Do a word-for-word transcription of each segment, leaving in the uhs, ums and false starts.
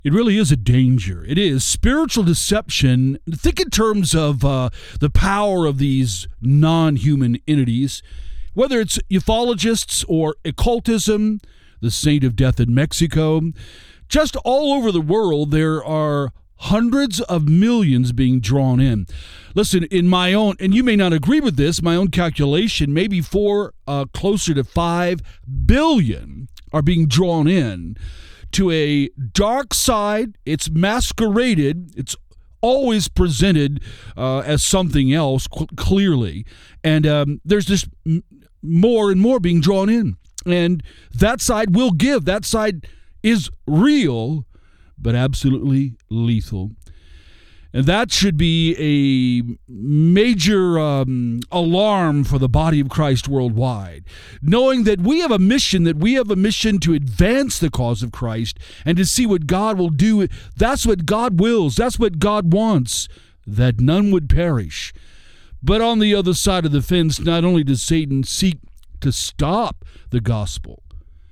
It really is a danger. It is. Spiritual deception, think in terms of uh, the power of these non-human entities, whether it's ufologists or occultism, the Saint of Death in Mexico. Just all over the world, there are hundreds of millions being drawn in. Listen, in my own, and you may not agree with this, my own calculation, maybe four, uh, closer to five billion are being drawn in to a dark side. It's masqueraded. It's always presented uh, as something else, cl- clearly. And um, there's just m- more and more being drawn in. And that side will give. That side is real, but absolutely lethal. And that should be a major um, alarm for the body of Christ worldwide, knowing that we have a mission, that we have a mission to advance the cause of Christ and to see what God will do. That's what God wills. That's what God wants, that none would perish. But on the other side of the fence, not only does Satan seek to stop the gospel,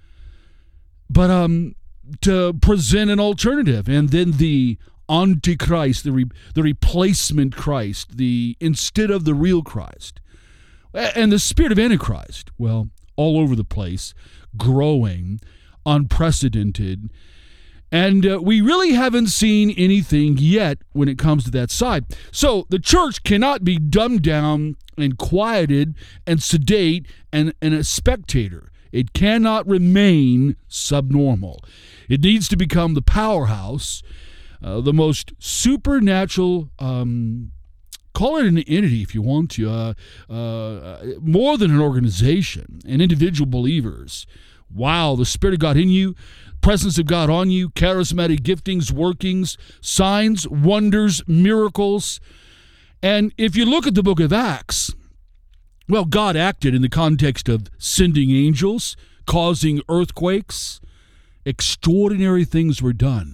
but um, to present an alternative, and then the Antichrist, the re, the replacement Christ, the instead of the real Christ, and the spirit of Antichrist, well, all over the place, growing, unprecedented, and uh, we really haven't seen anything yet when it comes to that side. So the church cannot be dumbed down and quieted and sedate and, and a spectator. It cannot remain subnormal. It needs to become the powerhouse, Uh, the most supernatural, um, call it an entity if you want to, uh, uh, more than an organization, and individual believers. Wow, the Spirit of God in you, presence of God on you, charismatic giftings, workings, signs, wonders, miracles. And if you look at the book of Acts, well, God acted in the context of sending angels, causing earthquakes. Extraordinary things were done.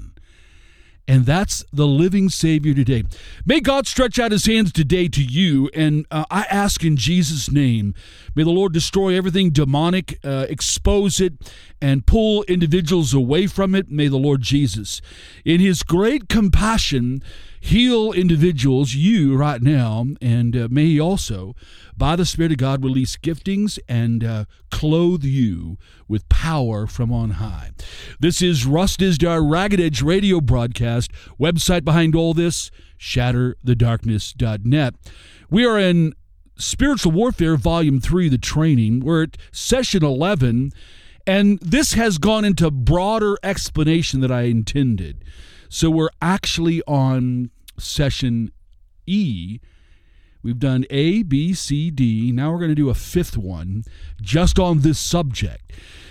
And that's the living Savior today. May God stretch out his hands today to you, and uh, I ask in Jesus' name, may the Lord destroy everything demonic, uh, expose it, and pull individuals away from it. May the Lord Jesus, in his great compassion, heal individuals, you right now, and uh, may he also, by the Spirit of God, release giftings and uh, clothe you with power from on high. This is Russ Dizdar, Ragged Edge radio broadcast. Website behind all this, shatter the darkness dot net. We are in Spiritual Warfare, Volume three, the training. We're at Session eleven, and this has gone into broader explanation than I intended. So we're actually on Session E. We've done A, B, C, D. Now we're going to do a fifth one just on this subject.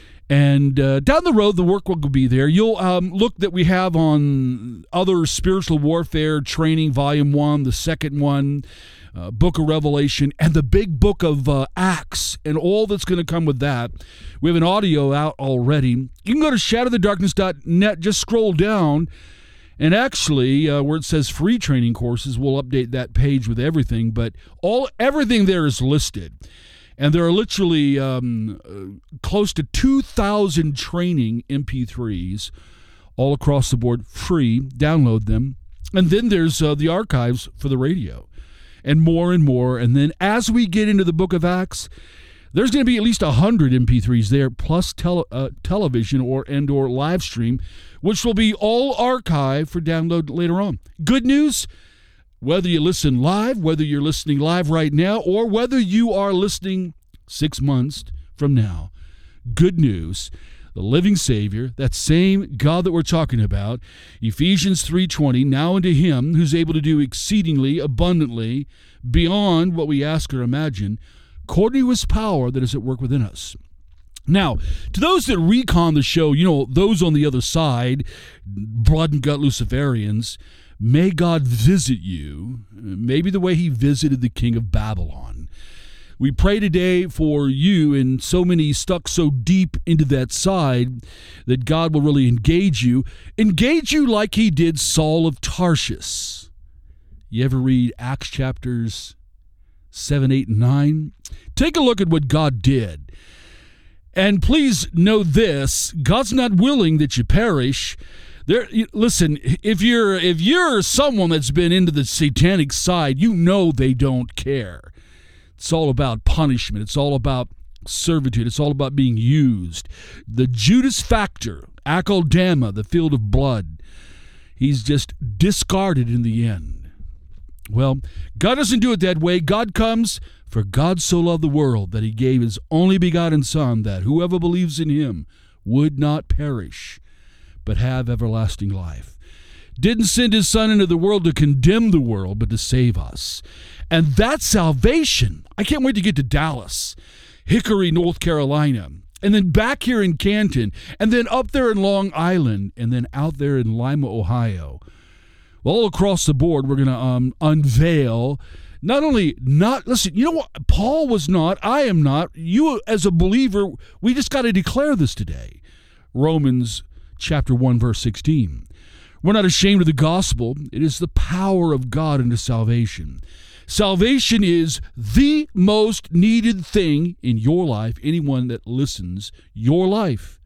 And uh, down the road, the work will be there. You'll um, look that we have on other Spiritual Warfare Training, Volume one, the second one, uh, Book of Revelation, and the big book of uh, Acts, and all that's going to come with that. We have an audio out already. You can go to shatter the darkness dot net, just scroll down. And actually, uh, where it says free training courses, we'll update that page with everything. But all everything there is listed. And there are literally um, uh, close to two thousand training M P threes all across the board, free. Download them. And then there's uh, the archives for the radio. And more and more. And then as we get into the book of Acts, there's going to be at least one hundred M P threes there, plus tele, uh, television or and or live stream, which will be all archived for download later on. Good news, whether you listen live, whether you're listening live right now, or whether you are listening six months from now, good news, the living Savior, that same God that we're talking about, Ephesians three twenty, now unto him who's able to do exceedingly abundantly beyond what we ask or imagine, according to his power that is at work within us. Now, to those that recon the show, you know, those on the other side, blood and gut Luciferians, may God visit you, maybe the way he visited the king of Babylon. We pray today for you and so many stuck so deep into that side that God will really engage you. Engage you like he did Saul of Tarshish. You ever read Acts chapters seven, eight, and nine? Take a look at what God did. And please know this, God's not willing that you perish. There, listen. If you're if you're someone that's been into the satanic side, you know they don't care. It's all about punishment. It's all about servitude. It's all about being used. The Judas factor, Akeldama, the field of blood. He's just discarded in the end. Well, God doesn't do it that way. God comes, for God so loved the world that he gave his only begotten Son, that whoever believes in him would not perish, but have everlasting life. Didn't send his Son into the world to condemn the world, but to save us. And that's salvation. I can't wait to get to Dallas, Hickory, North Carolina, and then back here in Canton, and then up there in Long Island, and then out there in Lima, Ohio. Well, all across the board, we're going to um, unveil not only not, listen, you know what? Paul was not, I am not. You as a believer, we just got to declare this today. Romans chapter one, verse sixteen. We're not ashamed of the gospel. It is the power of God unto salvation. Salvation is the most needed thing in your life, anyone that listens, your life.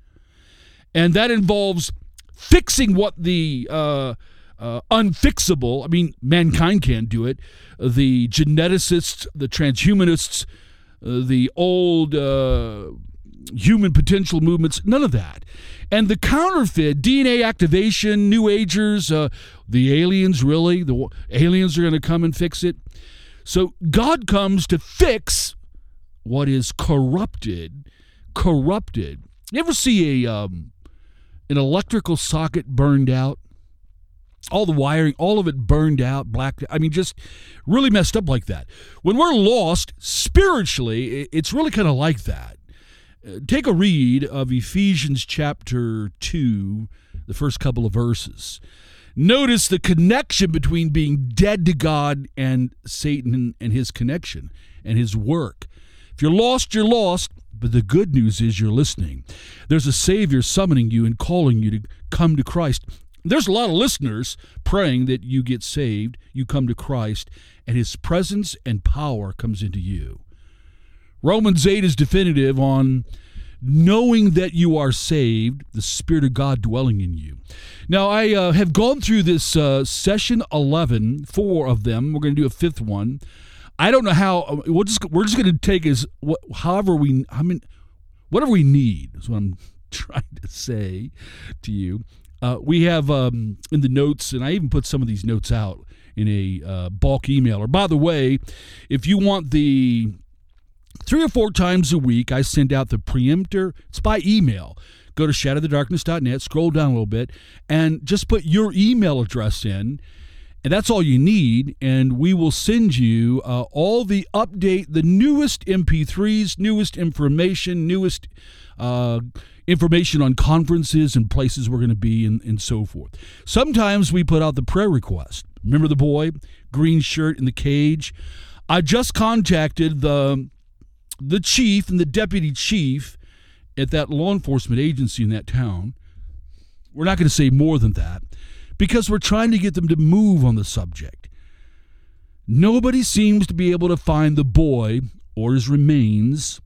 And that involves fixing what the uh, uh, unfixable, I mean, mankind can't do it, the geneticists, the transhumanists, uh, the old uh, human potential movements, none of that. And the counterfeit, D N A activation, New Agers, uh, the aliens, really, the aliens are going to come and fix it. So God comes to fix what is corrupted, corrupted. You ever see a um, an electrical socket burned out? All the wiring, all of it burned out, black. I mean, just really messed up like that. When we're lost spiritually, it's really kind of like that. Take a read of Ephesians chapter two, the first couple of verses. Notice the connection between being dead to God and Satan and his connection and his work. If you're lost, you're lost, but the good news is you're listening. There's a Savior summoning you and calling you to come to Christ. There's a lot of listeners praying that you get saved, you come to Christ, and his presence and power comes into you. Romans eight is definitive on knowing that you are saved, the Spirit of God dwelling in you. Now, I uh, have gone through this uh, session eleven, four of them. We're going to do a fifth one. I don't know how. We'll just, we're just going to take as however we, I mean, whatever we need is what I'm trying to say to you. Uh, we have um, in the notes, and I even put some of these notes out in a uh, bulk emailer. By the way, if you want the Three or four times a week, I send out the preemptor. It's by email. Go to shadow the darkness dot net, scroll down a little bit, and just put your email address in, and that's all you need, and we will send you uh, all the update, the newest M P threes, newest information, newest uh, information on conferences and places we're going to be, and, and so forth. Sometimes we put out the prayer request. Remember the boy, green shirt in the cage? I just contacted the... the chief and the deputy chief at that law enforcement agency in that town. We're not going to say more than that because we're trying to get them to move on the subject. Nobody seems to be able to find the boy or his remains.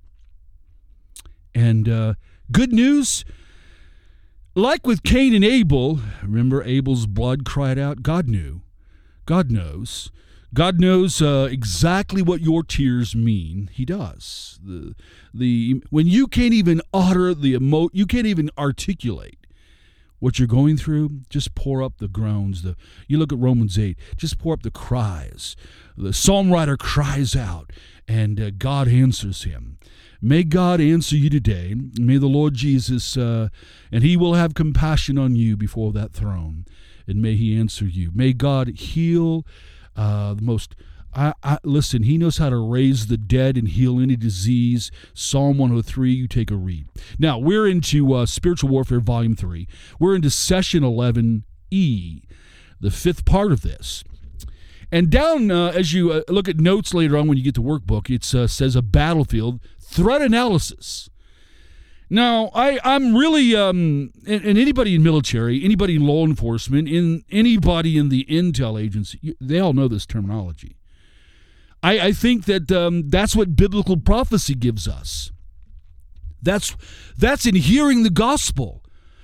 And uh, good news, like with Cain and Abel, remember Abel's blood cried out? God knew. God knows. God knows uh, exactly what your tears mean. He does. The the when you can't even utter the emo, you can't even articulate what you're going through. Just pour up the groans. The you look at Romans eight. Just pour up the cries. The psalm writer cries out, and uh, God answers him. May God answer you today. May the Lord Jesus, uh, and He will have compassion on you before that throne, and may He answer you. May God heal. Uh, the most, I, I, listen, He knows how to raise the dead and heal any disease. Psalm one oh three, you take a read. Now, we're into uh, Spiritual Warfare Volume three. We're into Session eleven E, the fifth part of this. And down, uh, as you uh, look at notes later on when you get the workbook, it uh, says a battlefield threat analysis. Now, I, I'm really, um, and, and anybody in military, anybody in law enforcement, in anybody in the intel agency, they all know this terminology. I, I think that um, that's what biblical prophecy gives us. That's that's in hearing the gospel.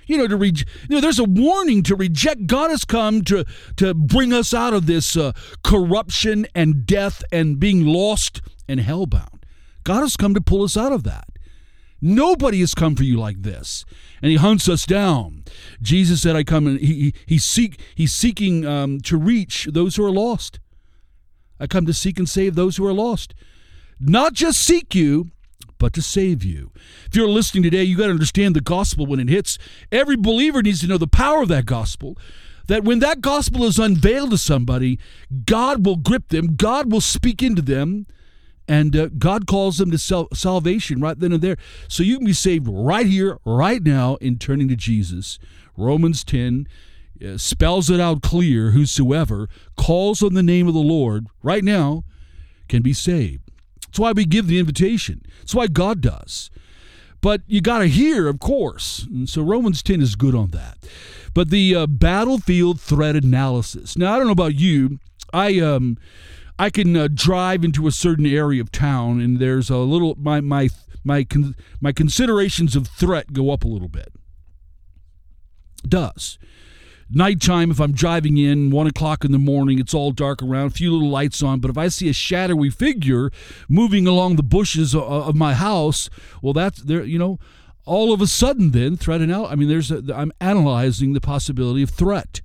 you know, to re- you know, there's a warning to reject. God has come to to bring us out of this uh, corruption and death and being lost and hellbound. God has come to pull us out of that. Nobody has come for you like this, and he hunts us down. Jesus said, "I come," and he he, he seek he's seeking um, to reach those who are lost. I come to seek and save those who are lost, not just seek you, but to save you. If you're listening today, you got to understand the gospel when it hits. Every believer needs to know the power of that gospel. That when that gospel is unveiled to somebody, God will grip them. God will speak into them. And uh, God calls them to sal- salvation right then and there. So you can be saved right here, right now, in turning to Jesus. Romans ten uh, spells it out clear. Whosoever calls on the name of the Lord right now can be saved. That's why we give the invitation. That's why God does. But you got to hear, of course. And so Romans ten is good on that. But the uh, battlefield threat analysis. Now, I don't know about you. I... um. I can uh, drive into a certain area of town, and there's a little my my my con, my considerations of threat go up a little bit. It does. Nighttime, if I'm driving in one o'clock in the morning, it's all dark around, a few little lights on. But if I see a shadowy figure moving along the bushes of, of my house, well, that's there. You know, all of a sudden, then threat and I mean, there's a, I'm analyzing the possibility of threat.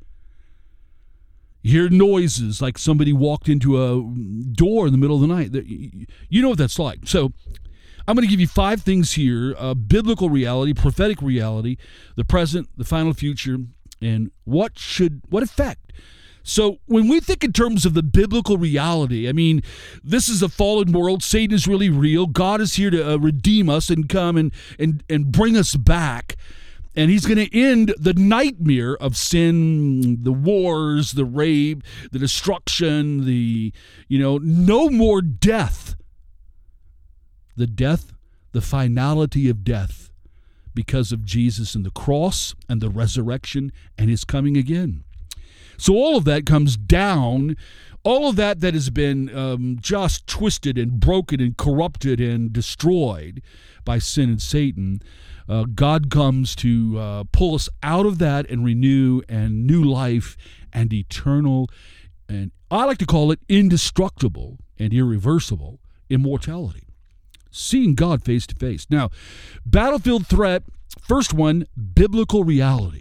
You hear noises like somebody walked into a door in the middle of the night. You know what that's like. So I'm going to give you five things here, uh, biblical reality, prophetic reality, the present, the final future, and what should, what effect. So when we think in terms of the biblical reality, I mean, this is a fallen world. Satan is really real. God is here to uh, redeem us and come and, and, and bring us back. And he's going to end the nightmare of sin, the wars, the rape, the destruction, the, you know, no more death. The death, the finality of death because of Jesus and the cross and the resurrection and his coming again. So all of that comes down, all of that that has been um, just twisted and broken and corrupted and destroyed by sin and Satan. Uh, God comes to uh, pull us out of that and renew and new life and eternal, and I like to call it indestructible and irreversible immortality. Seeing God face to face. Now, battlefield threat, first one, biblical reality.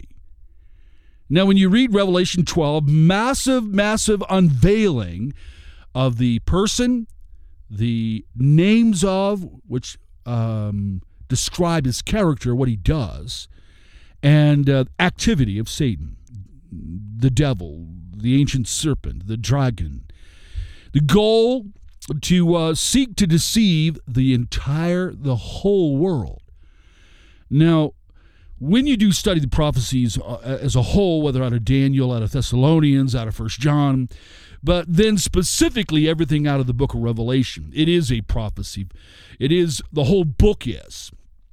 Now, when you read Revelation twelve, massive, massive unveiling of the person, the names of, which um, describe his character, what he does, and uh, activity of Satan, the devil, the ancient serpent, the dragon. The goal to uh, seek to deceive the entire, the whole world. Now, when you do study the prophecies uh, as a whole, whether out of Daniel, out of Thessalonians, out of First John, but then specifically everything out of the book of Revelation, it is a prophecy. It is, the whole book is.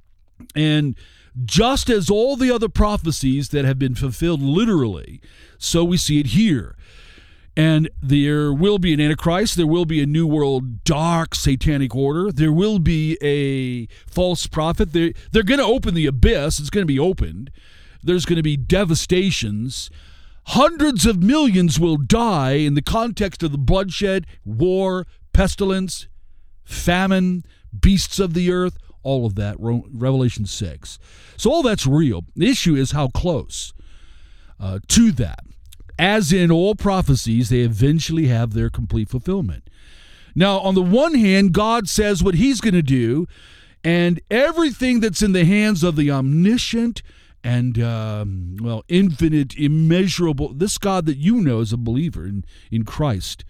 And just as all the other prophecies that have been fulfilled literally, so we see it here. And there will be an Antichrist. There will be a New World dark satanic order. There will be a false prophet. They're, they're going to open the abyss. It's going to be opened. There's going to be devastations. Hundreds of millions will die in the context of the bloodshed, war, pestilence, famine, beasts of the earth, all of that, Revelation six. So all that's real. The issue is how close uh, to that. As in all prophecies, they eventually have their complete fulfillment. Now, on the one hand, God says what he's going to do, and everything that's in the hands of the omniscient and, um, well, infinite, immeasurable, this God that you know as a believer in, in Christ,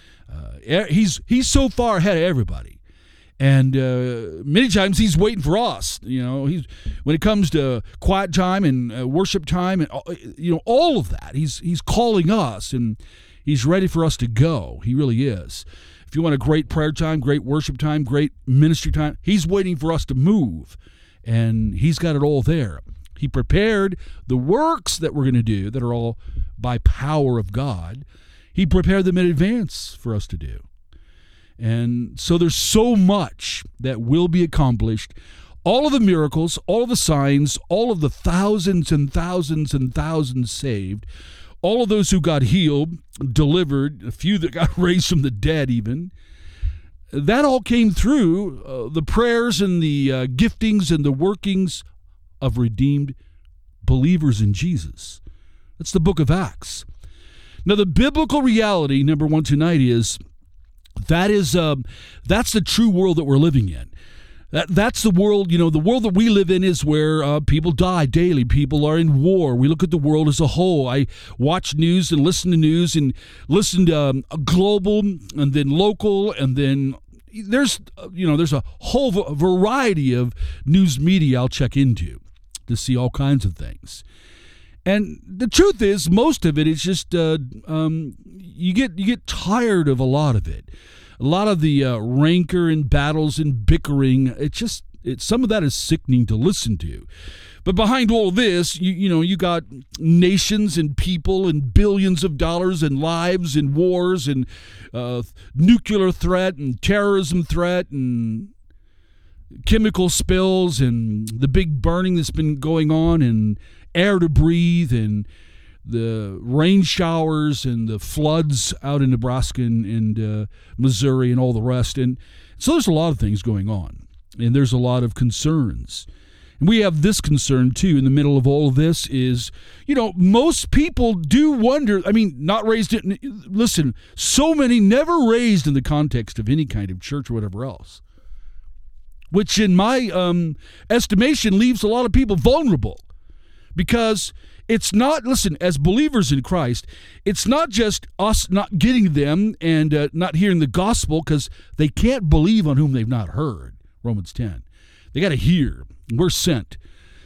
uh, he's, he's so far ahead of everybody. And uh, many times he's waiting for us. You know, he's when it comes to quiet time and uh, worship time and you know all of that. He's he's calling us and he's ready for us to go. He really is. If you want a great prayer time, great worship time, great ministry time, he's waiting for us to move, and he's got it all there. He prepared the works that we're going to do that are all by power of God. He prepared them in advance for us to do. And so there's so much that will be accomplished. all of the miracles, all of the signs, all of the thousands and thousands and thousands saved, all of those who got healed, delivered, a few that got raised from the dead even, that all came through uh, the prayers and the uh, giftings and the workings of redeemed believers in Jesus. That's the book of Acts. Now, the biblical reality, number one tonight, is that is um, that's the true world that we're living in. That that's the world, you know, the world that we live in is where uh, people die daily. People are in war. We look at the world as a whole. I watch news and listen to news and listen to um, global and then local, and then there's, you know, there's a whole variety of news media I'll check into to see all kinds of things. And the truth is, most of it is just uh, um, you get you get tired of a lot of it. A lot of the uh, rancor and battles and bickering, it just it, some of that is sickening to listen to. But behind all this, you, you know, you got nations and people and billions of dollars and lives and wars and uh, nuclear threat and terrorism threat and chemical spills and the big burning that's been going on and air to breathe and the rain showers and the floods out in Nebraska and, and uh, Missouri and all the rest. And so there's a lot of things going on, and there's a lot of concerns. And we have this concern, too, in the middle of all of this is, you know, most people do wonder, I mean, not raised in, listen, so many never raised in the context of any kind of church or whatever else, which in my um, estimation leaves a lot of people vulnerable. Because it's not, listen, as believers in Christ, it's not just us not getting them and uh, not hearing the gospel because they can't believe on whom they've not heard, Romans ten. They got to hear. We're sent.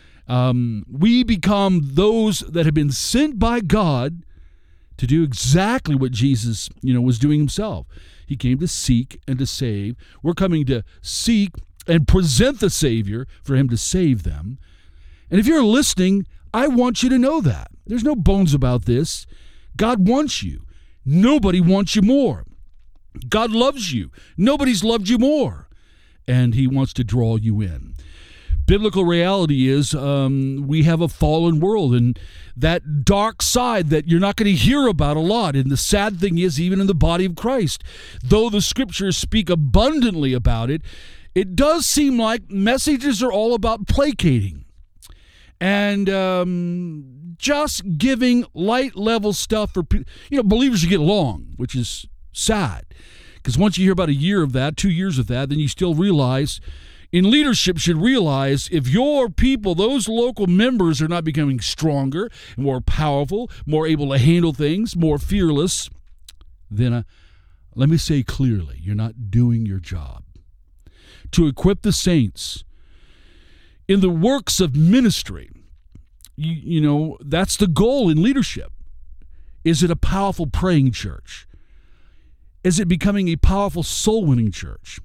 Um, we become those that have been sent by God to do exactly what Jesus, you know, was doing himself. He came to seek and to save. We're coming to seek and present the Savior for him to save them. And if you're listening, I want you to know that. There's no bones about this. God wants you. Nobody wants you more. God loves you. Nobody's loved you more. And he wants to draw you in. Biblical reality is um, we have a fallen world, and that dark side that you're not going to hear about a lot. And the sad thing is, even in the body of Christ, though the scriptures speak abundantly about it, it does seem like messages are all about placating. And um, just giving light level stuff for, you know, believers to get along, which is sad. Because once you hear about a year of that, two years of that, then you still realize, in leadership should realize, if your people, those local members are not becoming stronger, more powerful, more able to handle things, more fearless, then uh, let me say clearly, you're not doing your job. To equip the saints in the works of ministry, you, you know, that's the goal in leadership. Is it a powerful praying church? Is it becoming a powerful soul-winning church?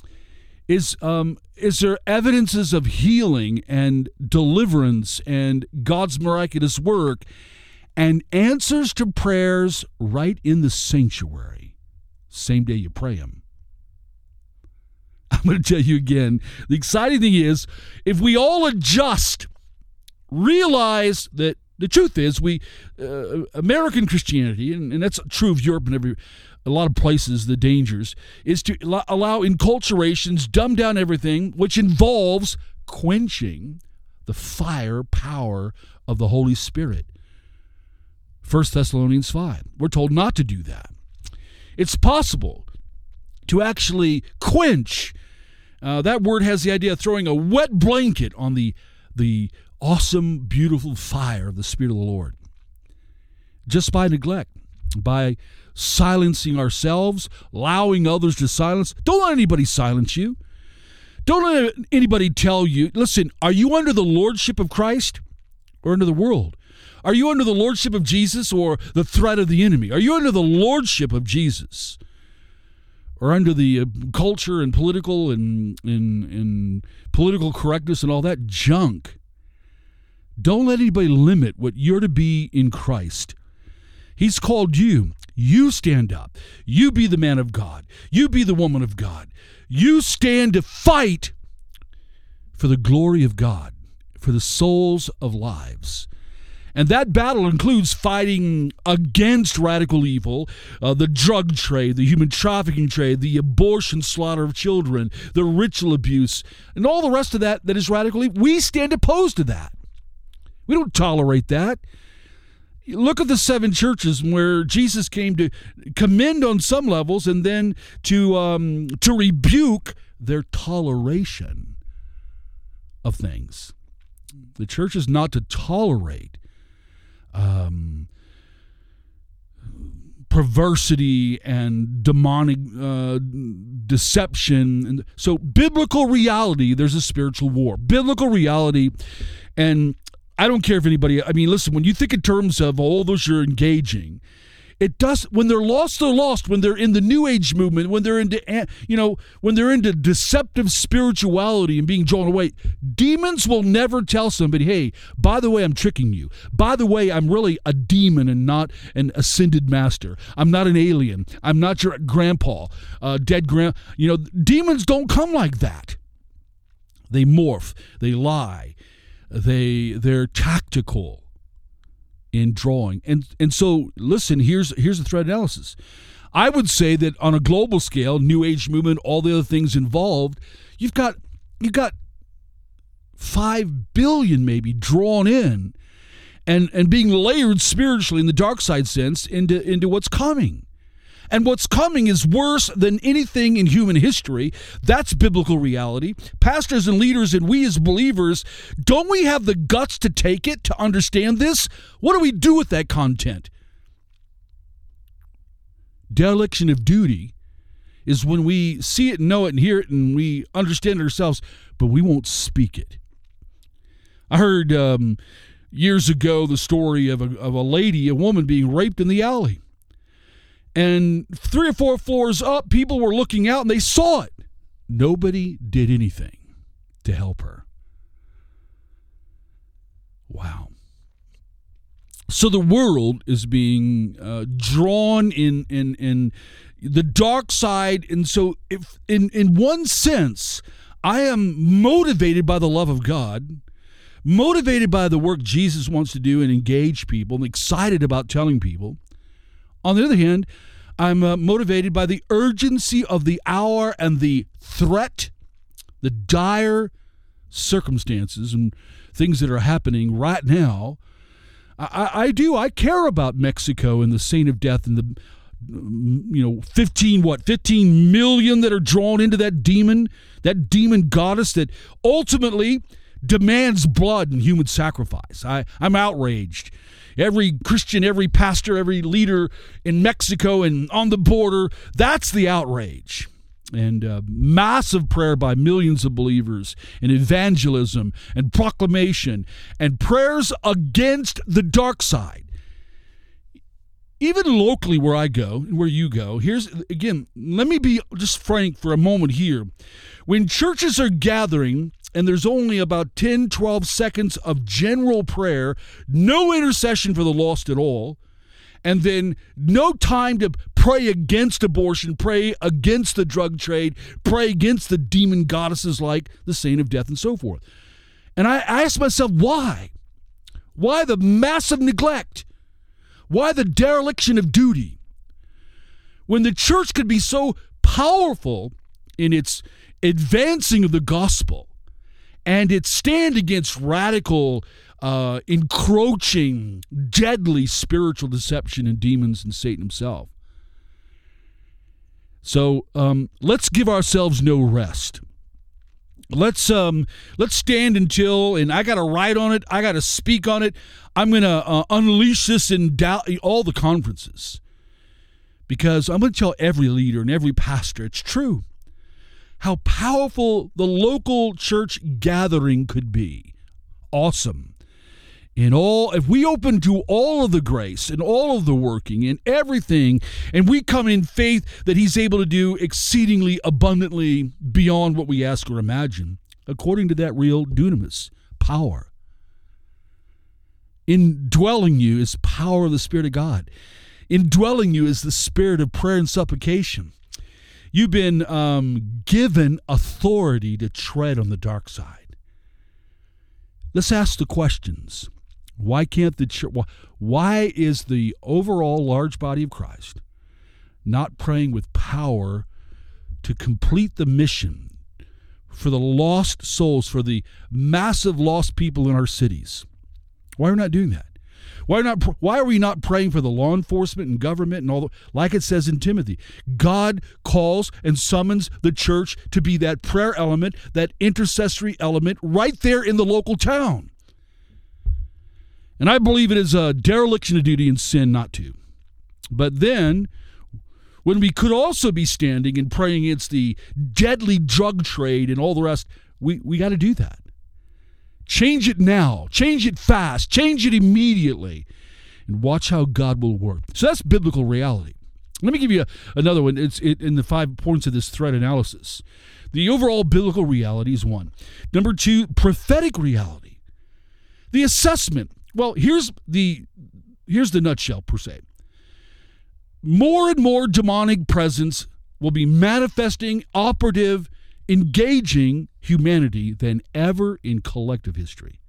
Is um is there evidences of healing and deliverance and God's miraculous work and answers to prayers right in the sanctuary, same day you pray them? I'm going to tell you again, the exciting thing is, if we all adjust, realize that the truth is, we uh, American Christianity, and, and that's true of Europe and every a lot of places, the dangers, is to allow enculturations, dumb down everything, which involves quenching the fire power of the Holy Spirit. First Thessalonians five. We're told not to do that. It's possible to actually quench. Uh, that word has the idea of throwing a wet blanket on the, the awesome, beautiful fire of the Spirit of the Lord. Just by neglect, by silencing ourselves, allowing others to silence. Don't let anybody silence you. Don't let anybody tell you, listen, are you under the lordship of Christ or under the world? Are you under the lordship of Jesus or the threat of the enemy? Are you under the lordship of Jesus or under the uh, culture and political and, and, and political correctness and all that junk? Don't let anybody limit what you're to be in Christ. He's called you. You stand up. You be the man of God. You be the woman of God. You stand to fight for the glory of God, for the souls of lives. And that battle includes fighting against radical evil, uh, the drug trade, the human trafficking trade, the abortion slaughter of children, the ritual abuse, and all the rest of that that is radical evil. We stand opposed to that. We don't tolerate that. Look at the seven churches where Jesus came to commend on some levels and then to um, to rebuke their toleration of things. The church is not to tolerate Um, perversity and demonic uh, deception. And so biblical reality, there's a spiritual war. Biblical reality, and I don't care if anybody, I mean, listen, when you think in terms of all those you're engaging, it does, when they're lost, they're lost. When they're in the New Age movement, when they're into, you know, when they're into deceptive spirituality and being drawn away, demons will never tell somebody, hey, by the way, I'm tricking you. By the way, I'm really a demon and not an ascended master. I'm not an alien. I'm not your grandpa, uh, dead grand. You know, demons don't come like that. They morph. They lie. They, they're tactical in drawing. And and so, listen, here's here's the threat analysis. I would say that on a global scale, New Age movement, all the other things involved, you've got you've got five billion maybe drawn in and, and being layered spiritually in the dark side sense into, into what's coming. And what's coming is worse than anything in human history. That's biblical reality. Pastors and leaders and we as believers, don't we have the guts to take it, to understand this? What do we do with that content? Dereliction of duty is when we see it and know it and hear it and we understand it ourselves, but we won't speak it. I heard um, years ago the story of a, of a lady, a woman being raped in the alley. And three or four floors up, people were looking out and they saw it. Nobody did anything to help her. Wow. So the world is being uh, drawn in, in, in the dark side. And so if in, in one sense, I am motivated by the love of God, motivated by the work Jesus wants to do and engage people, and excited about telling people. On the other hand, I'm uh, motivated by the urgency of the hour and the threat, the dire circumstances and things that are happening right now. I, I do. I care about Mexico and the Saint of Death and the, you know, fifteen, what, fifteen million that are drawn into that demon, that demon goddess that ultimately demands blood and human sacrifice. I, I'm outraged. Every Christian, every pastor, every leader in Mexico and on the border, that's the outrage. And uh, massive prayer by millions of believers and evangelism and proclamation and prayers against the dark side. Even locally where I go and where you go, here's, again, let me be just frank for a moment here. When churches are gathering and there's only about ten, twelve seconds of general prayer, no intercession for the lost at all, and then no time to pray against abortion, pray against the drug trade, pray against the demon goddesses like the Saint of Death and so forth. And I, I ask myself, why? Why the massive neglect? Why the dereliction of duty? When the church could be so powerful in its advancing of the gospel and its stand against radical, uh, encroaching, deadly spiritual deception and demons and Satan himself. So um, let's give ourselves no rest. Let's um let's stand until, and I got to write on it. I got to speak on it. I'm going to uh, unleash this in da- all the conferences, because I'm going to tell every leader and every pastor it's true how powerful the local church gathering could be. Awesome. In all, if we open to all of the grace and all of the working and everything, and we come in faith that he's able to do exceedingly abundantly beyond what we ask or imagine, according to that real dunamis, power. Indwelling you is power of the Spirit of God. Indwelling you is the spirit of prayer and supplication. You've been um, given authority to tread on the dark side. let's ask the questions. Why can't the church, why is the overall large body of Christ not praying with power to complete the mission for the lost souls, for the massive lost people in our cities? Why are we not doing that? Why are, not, why are we not praying for the law enforcement and government and all the, like it says in Timothy? God calls and summons the church to be that prayer element, that intercessory element right there in the local town. And I believe it is a dereliction of duty and sin not to. But then, when we could also be standing and praying against the deadly drug trade and all the rest, we, we got to do that. Change it now. Change it fast. Change it immediately. And watch how God will work. So that's biblical reality. Let me give you a, another one. It's it, in the five points of this threat analysis. The overall biblical reality is one. Number two, prophetic reality. The assessment. Well, here's the here's the nutshell, per se. More and more demonic presence will be manifesting, operative, engaging humanity than ever in collective history.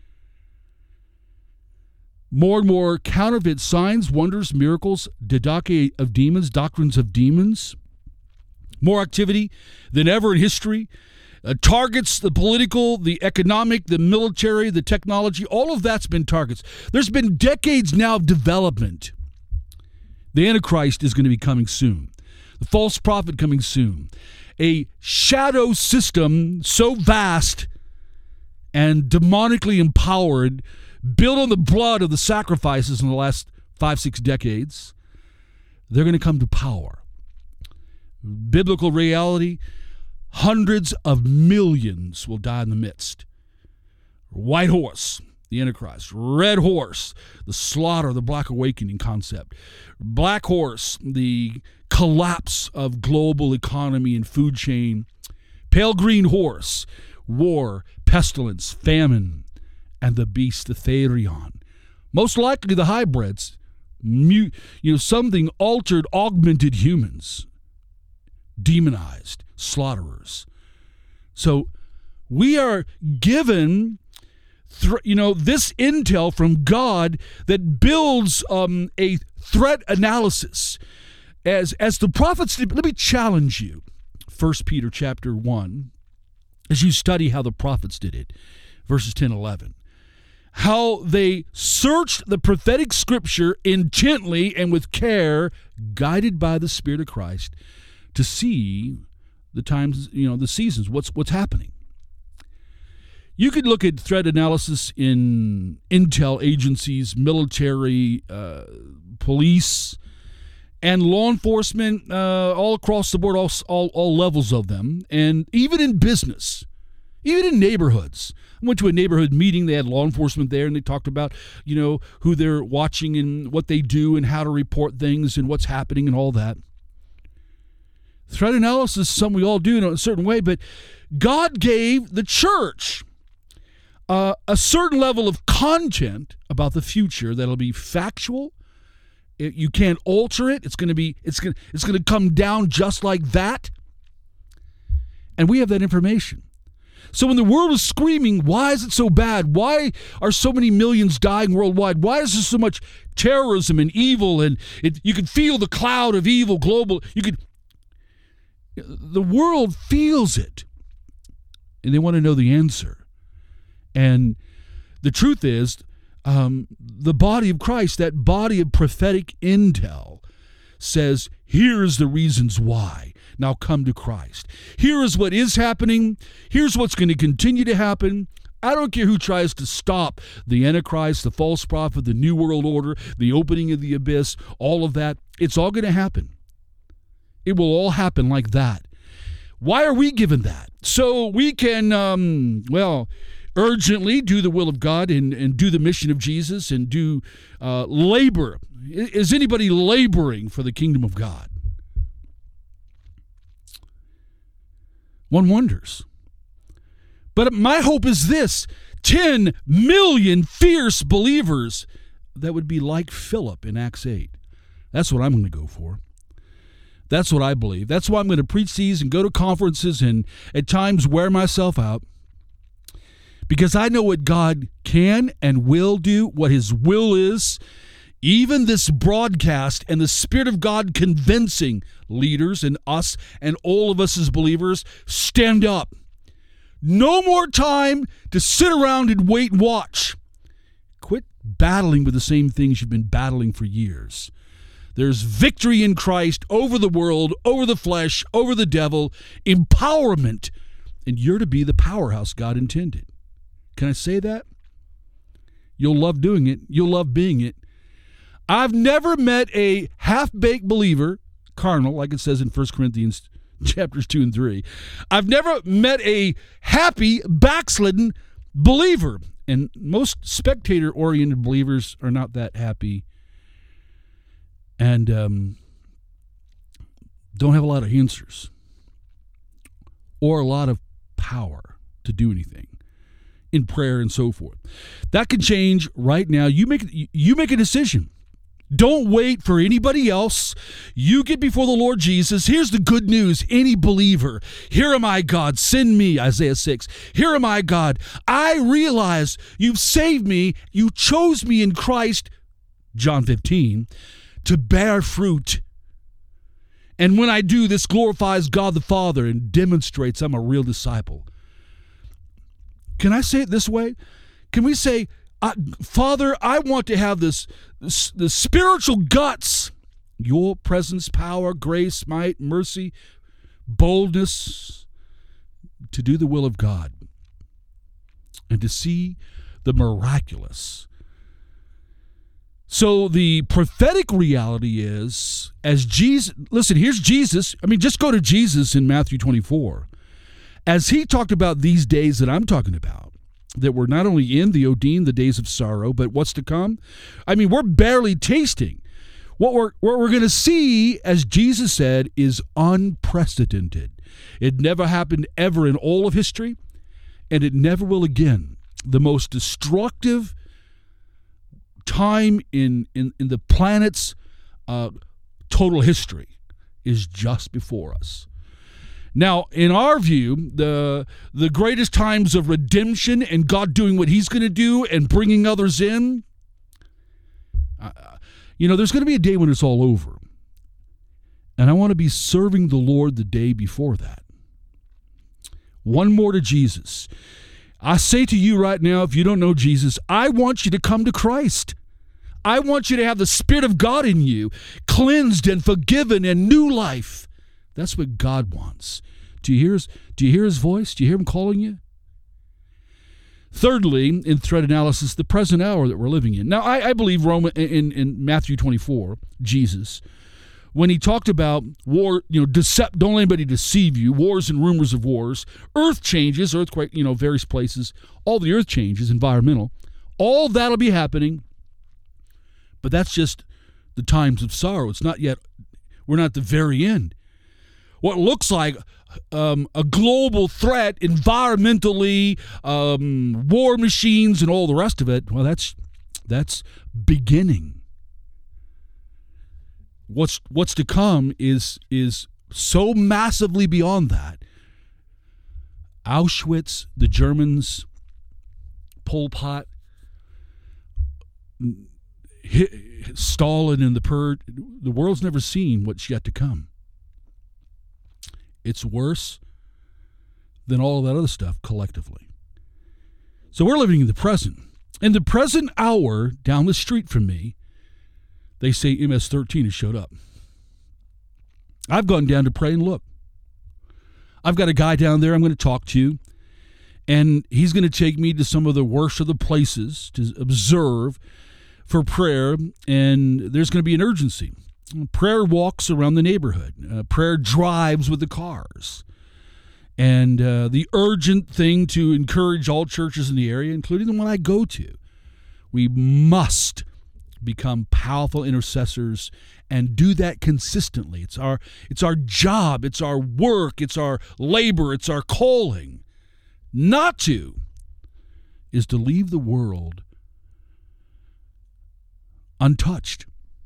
More and more counterfeit signs, wonders, miracles, didache of demons, doctrines of demons. More activity than ever in history. Uh, targets the political, the economic, the military, the technology, all of that's been targets. There's been decades now of development. The Antichrist is going to be coming soon. The false prophet coming soon. A shadow system so vast and demonically empowered, built on the blood of the sacrifices in the last five, six decades, they're going to come to power. Biblical reality, hundreds of millions will die in the midst. White horse, the Antichrist. Red horse, the slaughter, the Black Awakening concept. Black horse, the collapse of global economy and food chain. Pale green horse, war, pestilence, famine, and the beast, the Therion. Most likely the hybrids, you know, something altered, augmented humans, demonized, slaughterers. So we are given, th- you know, this intel from God that builds um, a threat analysis. As as the prophets did. Let me challenge you. First Peter chapter one, as you study how the prophets did it, verses ten, eleven. How they searched the prophetic scripture intently and with care, guided by the Spirit of Christ, to see the times, you know, the seasons, what's what's happening. You could look at threat analysis in intel agencies, military, uh, police, and law enforcement, uh, all across the board, all, all all levels of them, and even in business, even in neighborhoods. I went to a neighborhood meeting. They had law enforcement there, and they talked about, you know, who they're watching and what they do and how to report things and what's happening and all that. Threat analysis is something we all do in a certain way, but God gave the church uh, a certain level of content about the future that'll be factual. It, you can't alter it. It's going to be. It's going. It's going to come down just like that. And we have that information. So when the world is screaming, why is it so bad? Why are so many millions dying worldwide? Why is there so much terrorism and evil? And it, you can feel the cloud of evil global. You could. The world feels it, and they want to know the answer. And the truth is, um, the body of Christ, that body of prophetic intel, says, here's the reasons why. Now come to Christ. Here is what is happening. Here's what's going to continue to happen. I don't care who tries to stop the Antichrist, the false prophet, the New World Order, the opening of the abyss, all of that. It's all going to happen. It will all happen like that. Why are we given that? So we can, um, well, urgently do the will of God and, and do the mission of Jesus and do uh, labor. Is anybody laboring for the kingdom of God? One wonders. But my hope is this: ten million fierce believers that would be like Philip in Acts eight. That's what I'm going to go for. That's what I believe. That's why I'm going to preach these and go to conferences and at times wear myself out. because I know what God can and will do, what his will is. Even this broadcast and the Spirit of God convincing leaders and us and all of us as believers, stand up. No more time to sit around and wait and watch. Quit battling with the same things you've been battling for years. There's victory in Christ over the world, over the flesh, over the devil, empowerment, and you're to be the powerhouse God intended. Can I say that? You'll love doing it. You'll love being it. I've never met a half-baked believer, carnal, like it says in First Corinthians chapters two and three. I've never met a happy, backslidden believer. And most spectator-oriented believers are not that happy and um, don't have a lot of answers or a lot of power to do anything in prayer and so forth. That could change right now. You make you make a decision. Don't wait for anybody else. You get before the Lord Jesus. Here's the good news. Any believer, here am I, God, send me, Isaiah six. Here am I, God. I realize you've saved me. You chose me in Christ, John fifteen, to bear fruit. And when I do, this glorifies God the Father and demonstrates I'm a real disciple. Can I say it this way? Can we say, I, Father, I want to have this, this the spiritual guts, your presence, power, grace, might, mercy, boldness to do the will of God and to see the miraculous. So the prophetic reality is, as Jesus, listen, here's Jesus. I mean, just go to Jesus in Matthew twenty-four. As he talked about these days that I'm talking about, that we're not only in the Odin, the days of sorrow, but what's to come. I mean, we're barely tasting. What we're, what we're going to see, as Jesus said, is unprecedented. It never happened ever in all of history, and it never will again. The most destructive time in, in, in the planet's uh, total history is just before us. Now, in our view, the the greatest times of redemption and God doing what he's going to do and bringing others in, uh, you know, there's going to be a day when it's all over. And I want to be serving the Lord the day before that. One more to Jesus. I say to you right now, if you don't know Jesus, I want you to come to Christ. I want you to have the Spirit of God in you, cleansed and forgiven and new life. That's what God wants. Do you hear his, do you hear his voice? Do you hear him calling you? Thirdly, in threat analysis, the present hour that we're living in. Now, I, I believe Roman, in, in Matthew twenty-four, Jesus, when he talked about war, you know, decept, don't let anybody deceive you, wars and rumors of wars, earth changes, earthquake, you know, various places, all the earth changes, environmental, all that'll be happening, but that's just the times of sorrow. It's not yet, we're not at the very end. What looks like um, a global threat, environmentally, um, war machines, and all the rest of it, well, that's that's beginning. What's what's to come is is so massively beyond that. Auschwitz, the Germans, Pol Pot, Stalin, and the Purge. The world's never seen what's yet to come. It's worse than all of that other stuff collectively. So we're living in the present. In the present hour, down the street from me, they say M S thirteen has showed up. I've gone down to pray and look. I've got a guy down there I'm going to talk to, and he's going to take me to some of the worst of the places to observe for prayer, and there's going to be an urgency. Prayer walks around the neighborhood. Uh, prayer drives with the cars. And uh, the urgent thing to encourage all churches in the area, including the one I go to, we must become powerful intercessors and do that consistently. It's our, it's our job. It's our work. It's our labor. It's our calling. Not to is to leave the world untouched.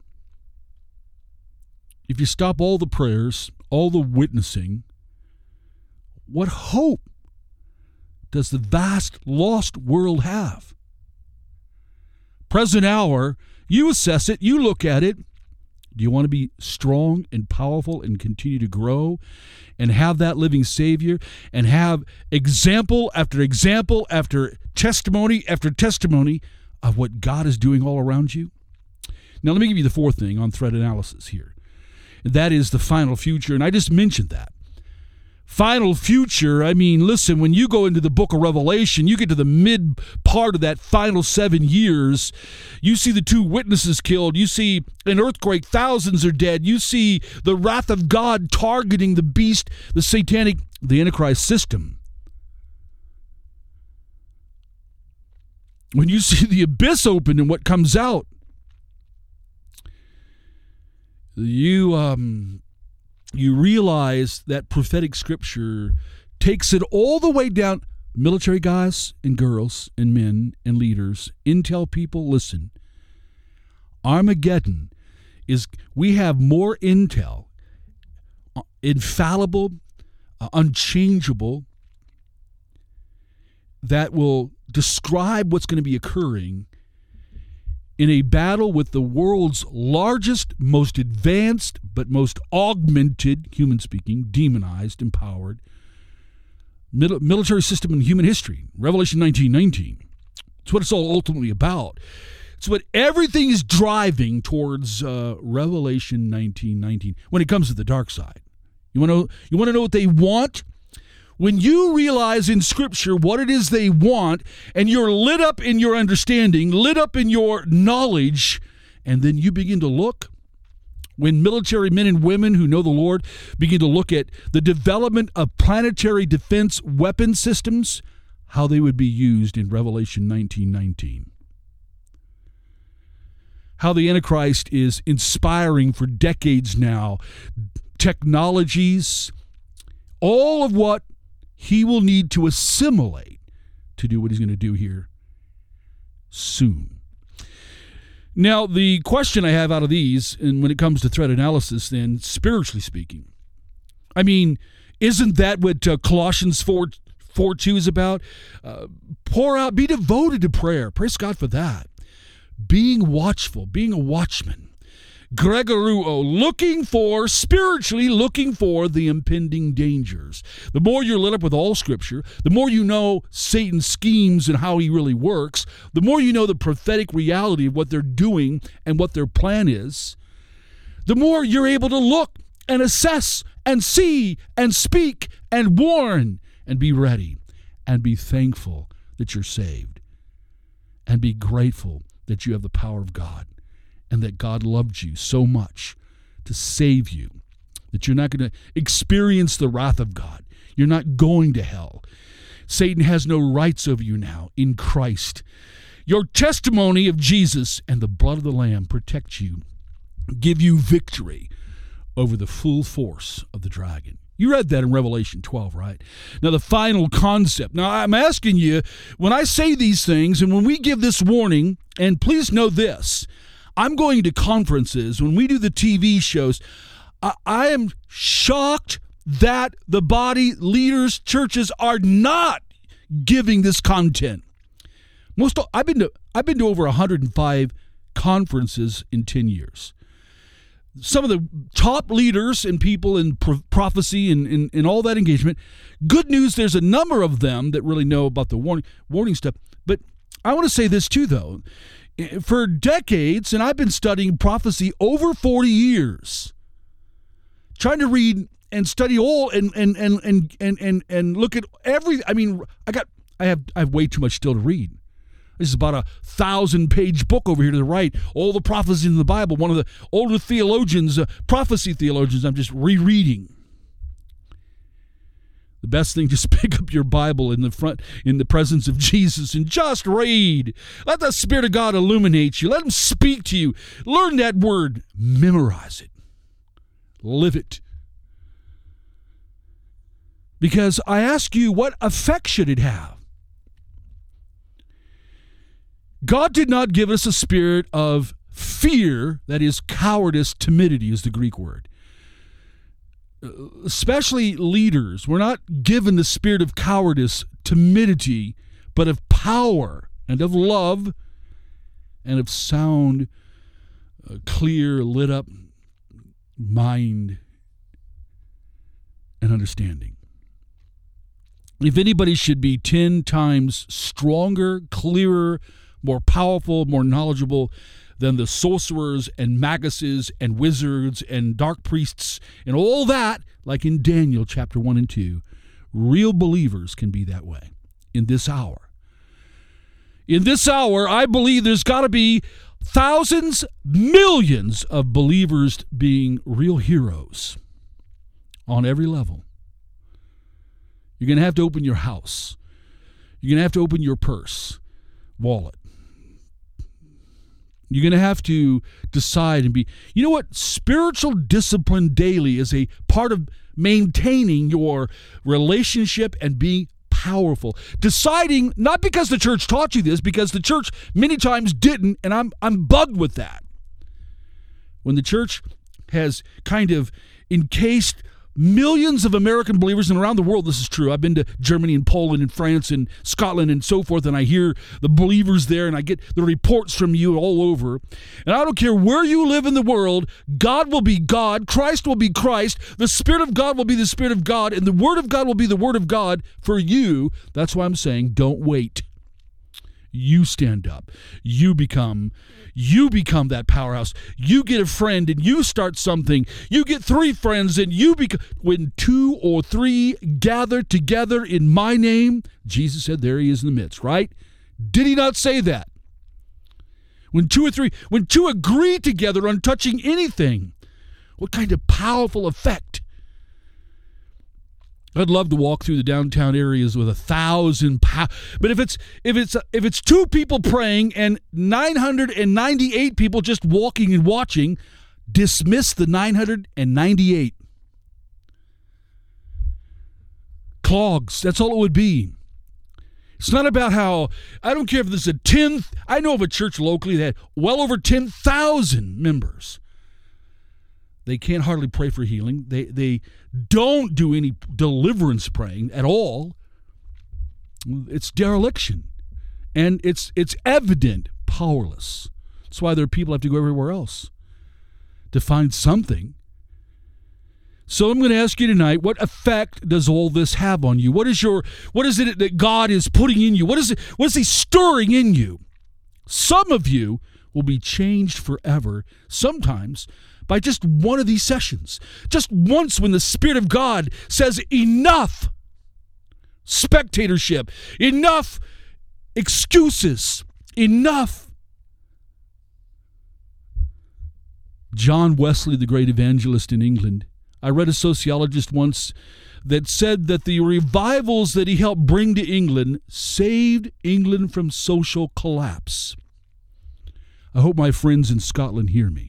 If you stop all the prayers, all the witnessing, what hope does the vast lost world have? Present hour, you assess it, you look at it. Do you want to be strong and powerful and continue to grow and have that living Savior and have example after example after testimony after testimony of what God is doing all around you? Now, let me give you the fourth thing on threat analysis here. And that is the final future, and I just mentioned that. Final future, I mean, listen, when you go into the book of Revelation, you get to the mid part of that final seven years, you see the two witnesses killed, you see an earthquake, thousands are dead, you see the wrath of God targeting the beast, the satanic, the Antichrist system. When you see the abyss open and what comes out, you um, you realize that prophetic scripture takes it all the way down. Military guys and girls and men and leaders, intel people, listen. Armageddon is, we have more intel, infallible, uh, unchangeable, that will describe what's going to be occurring in a battle with the world's largest, most advanced, but most augmented, human speaking, demonized, empowered, military system in human history. Revelation nineteen nineteen. It's what it's all ultimately about. It's what everything is driving towards uh, Revelation nineteen nineteen when it comes to the dark side. You want to you want to know what they want? When you realize in Scripture what it is they want, and you're lit up in your understanding, lit up in your knowledge, and then you begin to look, when military men and women who know the Lord begin to look at the development of planetary defense weapon systems, how they would be used in Revelation nineteen nineteen. How the Antichrist is inspiring for decades now technologies, all of what he will need to assimilate to do what he's going to do here soon. Now, the question I have out of these, and when it comes to threat analysis, then, spiritually speaking, I mean, isn't that what uh, Colossians four two is about? Uh, pour out, be devoted to prayer. Praise God for that. Being watchful, being a watchman. Gregoruo, looking for, spiritually looking for the impending dangers. The more you're lit up with all Scripture, the more you know Satan's schemes and how he really works, the more you know the prophetic reality of what they're doing and what their plan is, the more you're able to look and assess and see and speak and warn and be ready and be thankful that you're saved and be grateful that you have the power of God. And that God loved you so much to save you, that you're not going to experience the wrath of God. You're not going to hell. Satan has no rights over you now in Christ. Your testimony of Jesus and the blood of the Lamb protect you, give you victory over the full force of the dragon. You read that in Revelation twelve, right? Now, the final concept. Now, I'm asking you, when I say these things and when we give this warning, and please know this, I'm going to conferences, when we do the T V shows, I, I am shocked that the body, leaders, churches are not giving this content. Most I've been to I've been to over one hundred five conferences in ten years. Some of the top leaders and people in pro- prophecy and, and, and all that engagement. Good news, there's a number of them that really know about the warning, warning stuff. But I want to say this too, though. For decades, and I've been studying prophecy over forty years, trying to read and study all and and and and and and, and look at every. I mean, I got I have I have way too much still to read. This is about a thousand page book over here to the right. All the prophecies in the Bible. One of the older theologians, uh, prophecy theologians, I'm just rereading. The best thing, just pick up your Bible in the front, in the presence of Jesus, and just read. Let the Spirit of God illuminate you. Let Him speak to you. Learn that word. Memorize it. Live it. Because I ask you, what effect should it have? God did not give us a spirit of fear, that is cowardice, timidity is the Greek word. especially leaders, we're not given the spirit of cowardice, timidity, but of power and of love and of sound, uh, clear, lit up mind and understanding. If anybody should be ten times stronger, clearer, more powerful, more knowledgeable than the sorcerers and maguses and wizards and dark priests and all that, like in Daniel chapter one and two, real believers can be that way in this hour. In this hour, I believe there's got to be thousands, millions of believers being real heroes on every level. You're going to have to open your house. You're going to have to open your purse, wallet. You're going to have to decide and be, you know what? Spiritual discipline daily is a part of maintaining your relationship and being powerful. Deciding, not because the church taught you this, because the church many times didn't, and I'm I'm bugged with that. When the church has kind of encased millions of American believers, and around the world this is true. I've been to Germany and Poland and France and Scotland and so forth, and I hear the believers there, and I get the reports from you all over. And I don't care where you live in the world, God will be God, Christ will be Christ, the Spirit of God will be the Spirit of God, and the Word of God will be the Word of God for you. That's why I'm saying don't wait. You stand up. You become, you become that powerhouse. You get a friend and you start something. You get three friends and you become, when two or three gather together in my name, Jesus said there he is in the midst, right? Did he not say that? When two or three, when two agree together on touching anything, what kind of powerful effect? I'd love to walk through the downtown areas with a thousand pow- but if it's if it's if it's two people praying and nine hundred ninety-eight people just walking and watching, dismiss the nine hundred ninety-eight. Clogs, that's all it would be. It's not about how, I don't care if there's a tenth, I know of a church locally that had well over ten thousand members. They can't hardly pray for healing. They they don't do any deliverance praying at all. It's dereliction. And it's it's evident powerless. That's why there are people who have to go everywhere else to find something. So I'm going to ask you tonight, what effect does all this have on you? What is your what is it that God is putting in you? What is it what is he stirring in you? Some of you will be changed forever, sometimes by just one of these sessions. Just once when the Spirit of God says enough spectatorship, enough excuses, enough. John Wesley, the great evangelist in England, I read a sociologist once that said that the revivals that he helped bring to England saved England from social collapse. I hope my friends in Scotland hear me.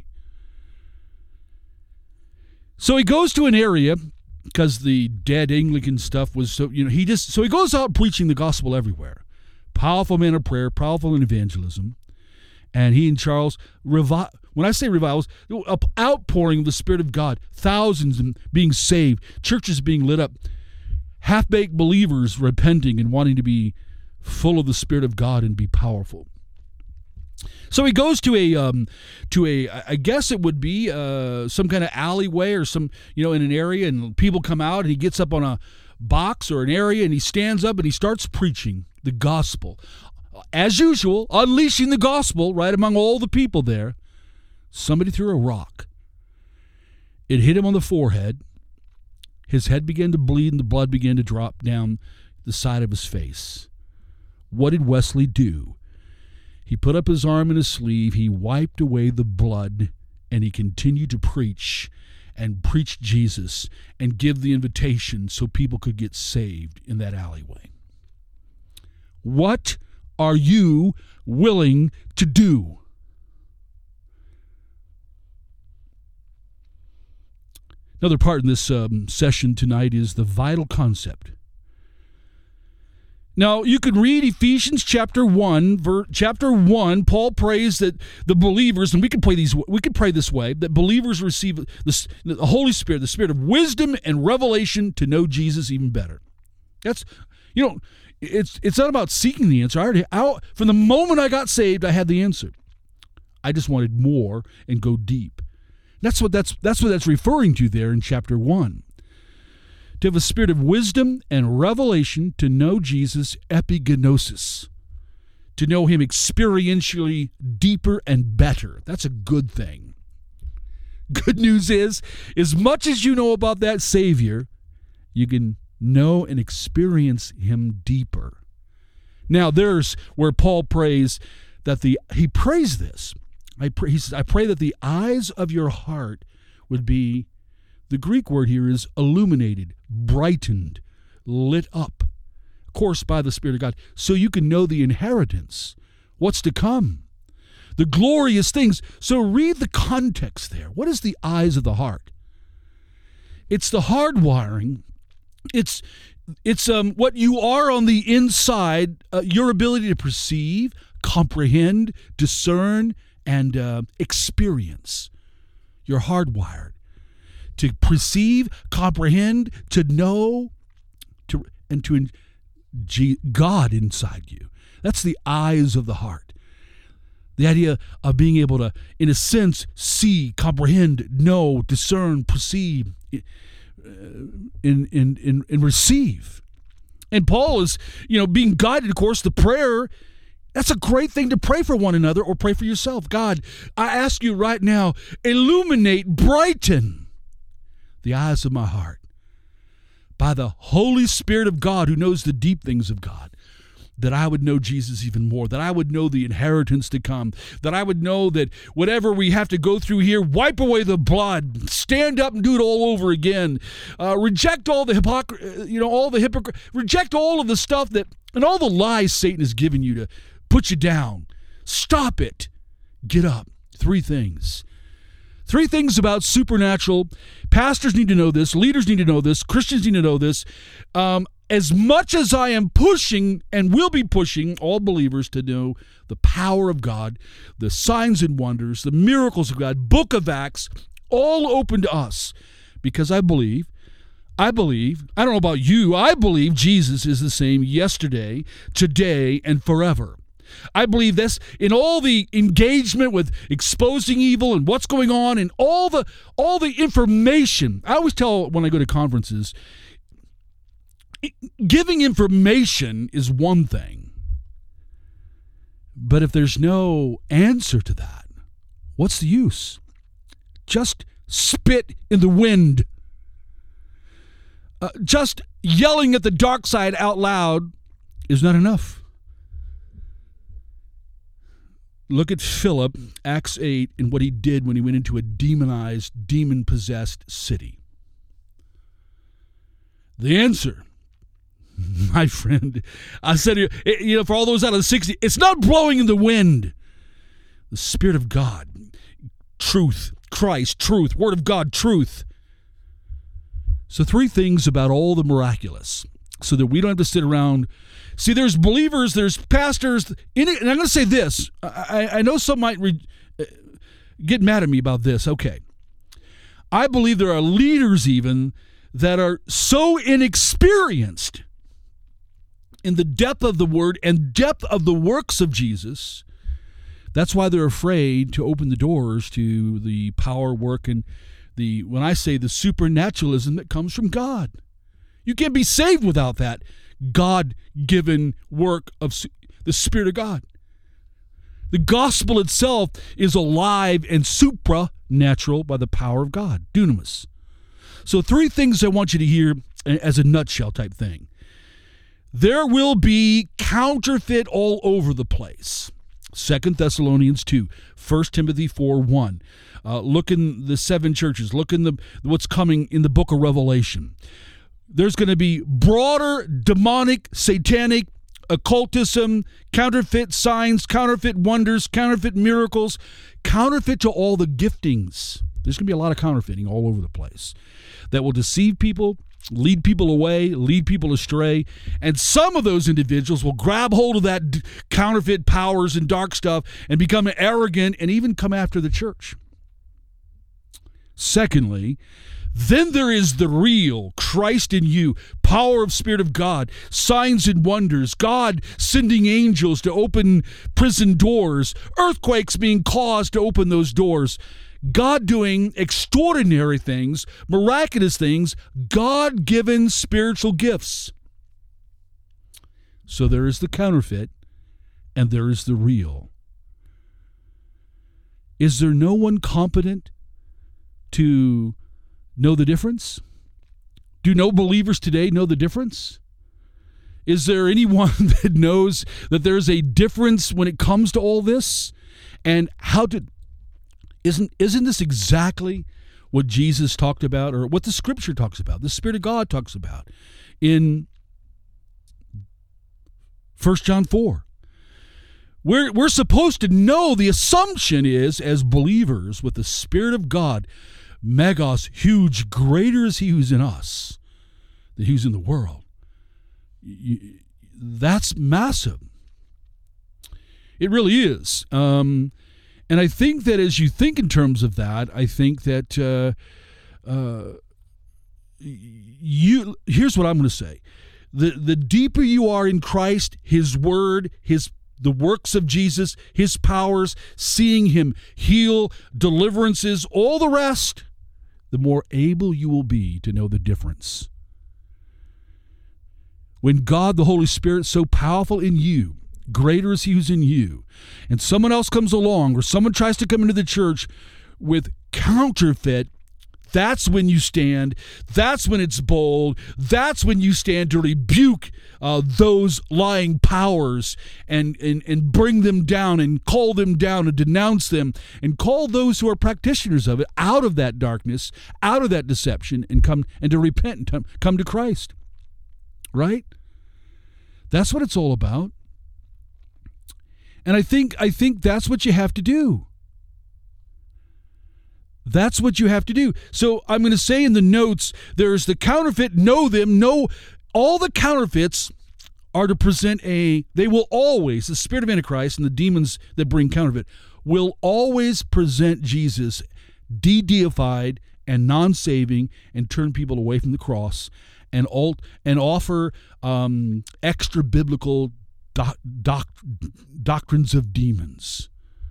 So he goes to an area, because the dead Anglican stuff was so, you know, he just, so he goes out preaching the gospel everywhere. Powerful man of prayer, powerful in evangelism. And he and Charles, revi- when I say revivals, outpouring of the Spirit of God, thousands being saved, churches being lit up, half-baked believers repenting and wanting to be full of the Spirit of God and be powerful. So he goes to a, um, to a, I guess it would be uh, some kind of alleyway or some, you know, in an area, and people come out, and he gets up on a box or an area, and he stands up and he starts preaching the gospel. As usual, unleashing the gospel right among all the people there. Somebody threw a rock. It hit him on the forehead. His head began to bleed, and the blood began to drop down the side of his face. What did Wesley do? He put up his arm in his sleeve, he wiped away the blood, and he continued to preach and preach Jesus and give the invitation so people could get saved in that alleyway. What are you willing to do? Another part in this um, session tonight is the vital concept. Now, you could read Ephesians chapter one, ver, chapter one. Paul prays that the believers, and we can pray these. We can pray this way: that believers receive the, the Holy Spirit, the Spirit of wisdom and revelation to know Jesus even better. That's, you know, it's it's not about seeking the answer. I already, I, from the moment I got saved, I had the answer. I just wanted more and go deep. That's what that's that's what that's referring to there in chapter one. To have a spirit of wisdom and revelation to know Jesus, epigenosis, to know him experientially deeper and better. That's a good thing. Good news is, as much as you know about that Savior, you can know and experience him deeper. Now, there's where Paul prays that the, he prays this. I pray, he says, I pray that the eyes of your heart would be, the Greek word here is illuminated, brightened, lit up, of course, by the Spirit of God, so you can know the inheritance, what's to come, the glorious things. So read the context there. What is the eyes of the heart? It's the hardwiring. It's it's um what you are on the inside, uh, your ability to perceive, comprehend, discern, and uh, experience. You're hardwired to perceive, comprehend, to know, to and to G- God inside you. That's the eyes of the heart. The idea of being able to, in a sense, see, comprehend, know, discern, perceive, uh, and, and, and, and receive. And Paul is, you know, being guided, of course, the prayer. That's a great thing to pray for one another or pray for yourself. God, I ask you right now, illuminate, brighten the eyes of my heart by the Holy Spirit of God who knows the deep things of God, that I would know Jesus even more, that I would know the inheritance to come, that I would know that whatever we have to go through here, wipe away the blood, stand up and do it all over again, uh, reject all the hypocrisy, you know, all the hypocrite, reject all of the stuff that, and all the lies Satan has given you to put you down. Stop it. Get up. Three things. Three things about supernatural. Pastors need to know this. Leaders need to know this. Christians need to know this. Um, as much as I am pushing and will be pushing all believers to know the power of God, the signs and wonders, the miracles of God, Book of Acts, all open to us. Because I believe, I believe, I don't know about you, I believe Jesus is the same yesterday, today, and forever. I believe this in all the engagement with exposing evil and what's going on and all the all the information. I always tell when I go to conferences, giving information is one thing. But if there's no answer to that, what's the use? Just spit in the wind. Uh, just yelling at the dark side out loud is not enough. Look at Philip, Acts eight, and what he did when he went into a demonized, demon-possessed city. The answer, my friend, I said, you know, for all those out of the sixty, it's not blowing in the wind. The Spirit of God, truth, Christ, truth, Word of God, truth. So three things about all the miraculous, so that we don't have to sit around. See, there's believers, there's pastors, in it, and I'm going to say this. I, I know some might re, get mad at me about this. Okay. I believe there are leaders even that are so inexperienced in the depth of the Word and depth of the works of Jesus. That's why they're afraid to open the doors to the power, work, and the, when I say the supernaturalism that comes from God. You can't be saved without that God-given work of the Spirit of God. The gospel itself is alive and supranatural by the power of God, dunamis. So three things I want you to hear as a nutshell type thing. There will be counterfeit all over the place. Second Thessalonians two, First Timothy four one. Uh, look in the seven churches. Look in the what's coming in the book of Revelation. There's going to be broader demonic, satanic, occultism, counterfeit signs, counterfeit wonders, counterfeit miracles, counterfeit to all the giftings. There's going to be a lot of counterfeiting all over the place that will deceive people lead people away, lead people astray. And some of those individuals will grab hold of that d- counterfeit powers and dark stuff and become arrogant and even come after the church. Secondly, then there is the real Christ in you, power of Spirit of God, signs and wonders, God sending angels to open prison doors, earthquakes being caused to open those doors, God doing extraordinary things, miraculous things, God-given spiritual gifts. So there is the counterfeit and there is the real. Is there no one competent to know the difference? Do no believers today know the difference? Is there anyone that knows that there's a difference when it comes to all this? And how to isn't isn't this exactly what Jesus talked about, or what the Scripture talks about, the Spirit of God talks about in First John four? We're, we're supposed to know, the assumption is, as believers with the Spirit of God, Megos, huge, greater is he who's in us than he who's in the world. That's massive. It really is. Um, and I think that as you think in terms of that, I think that uh, uh, you. Here's what I'm going to say: the the deeper you are in Christ, His Word, His the works of Jesus, His powers, seeing Him heal, deliverances, all the rest, the more able you will be to know the difference. When God, the Holy Spirit, is so powerful in you, greater is He who's in you, and someone else comes along, or someone tries to come into the church with counterfeit, that's when you stand. That's when it's bold. That's when you stand to rebuke uh, those lying powers and, and, and bring them down and call them down and denounce them and call those who are practitioners of it out of that darkness, out of that deception, and come and to repent and come to Christ. Right? That's what it's all about. And I think I think that's what you have to do. That's what you have to do. So I'm going to say in the notes, there's the counterfeit, know them, know all the counterfeits are to present a, they will always, the spirit of Antichrist and the demons that bring counterfeit, will always present Jesus de-deified and non-saving and turn people away from the cross and alt, and offer um, extra biblical doc, doc, doctrines of demons.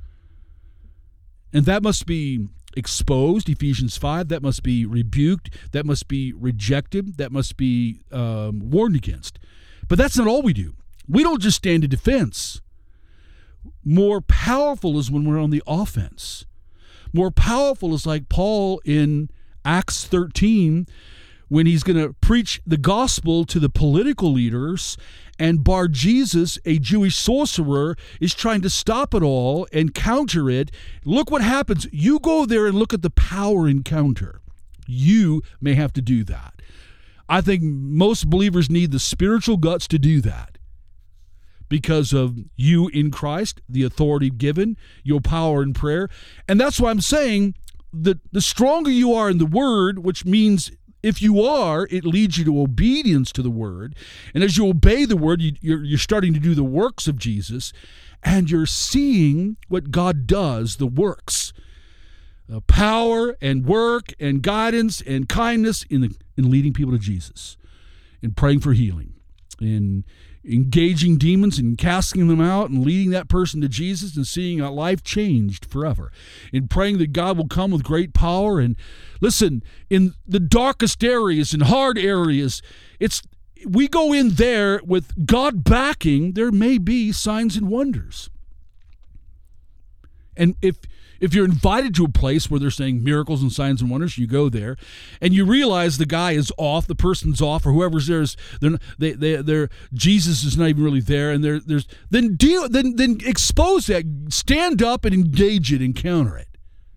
And that must be exposed, Ephesians five, that must be rebuked, that must be rejected, that must be um, warned against. But that's not all we do. We don't just stand in defense. More powerful is when we're on the offense. More powerful is like Paul in Acts thirteen, when he's going to preach the gospel to the political leaders, and Bar Jesus, a Jewish sorcerer, is trying to stop it all and counter it. Look what happens. You go there and look at the power encounter. You may have to do that. I think most believers need the spiritual guts to do that because of you in Christ, the authority given, your power in prayer. And that's why I'm saying that the stronger you are in the Word, which means if you are, it leads you to obedience to the Word. And as you obey the Word, you, you're, you're starting to do the works of Jesus, and you're seeing what God does, the works. Uh, power and work and guidance and kindness in, the, in leading people to Jesus, in praying for healing, in engaging demons and casting them out and leading that person to Jesus and seeing a life changed forever, in praying that God will come with great power. And listen, in the darkest areas and hard areas, it's we go in there with God backing, there may be signs and wonders. And if If you're invited to a place where they're saying miracles and signs and wonders, you go there, and you realize the guy is off, the person's off, or whoever's there is, they're, they, they, they're, Jesus is not even really there, and there, there's, then deal, then, then expose that, stand up and engage it, encounter it.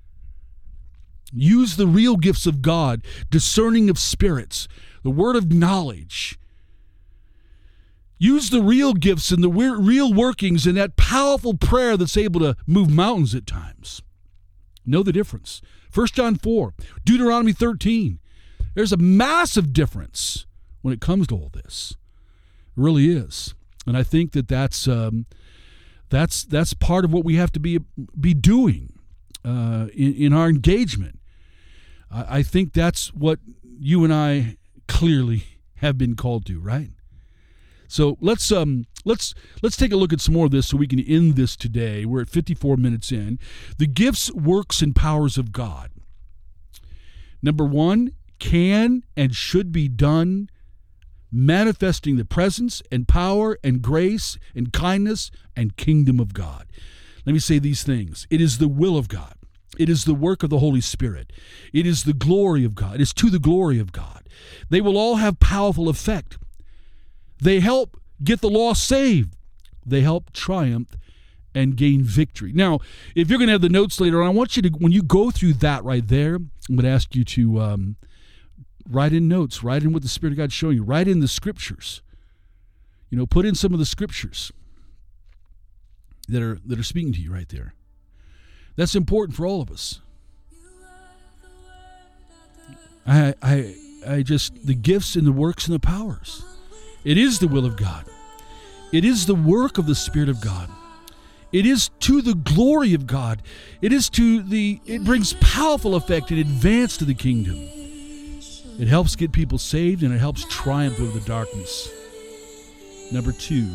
Use the real gifts of God, discerning of spirits, the word of knowledge. Use the real gifts and the real workings and that powerful prayer that's able to move mountains at times. Know the difference. First John four, Deuteronomy thirteen. There's a massive difference when it comes to all this. It really is. And I think that that's um, that's that's part of what we have to be be doing uh, in, in our engagement. I, I think that's what you and I clearly have been called to, right? So let's um let's let's take a look at some more of this so we can end this today. We're at fifty-four minutes in. The gifts, works, and powers of God. Number one, can and should be done, manifesting the presence and power and grace and kindness and kingdom of God. Let me say these things. It is the will of God. It is the work of the Holy Spirit. It is the glory of God. It is to the glory of God. They will all have powerful effect. They help get the lost saved. They help triumph and gain victory. Now, if you're going to have the notes later on, I want you to, when you go through that right there, I'm going to ask you to um, write in notes, write in what the Spirit of God is showing you, write in the scriptures. You know, put in some of the scriptures that are that are speaking to you right there. That's important for all of us. I I I just, the gifts and the works and the powers. It is the will of God. It is the work of the Spirit of God. It is to the glory of God. It is to the, it brings powerful effect and advance to the kingdom. It helps get people saved, and it helps triumph over the darkness. Number two,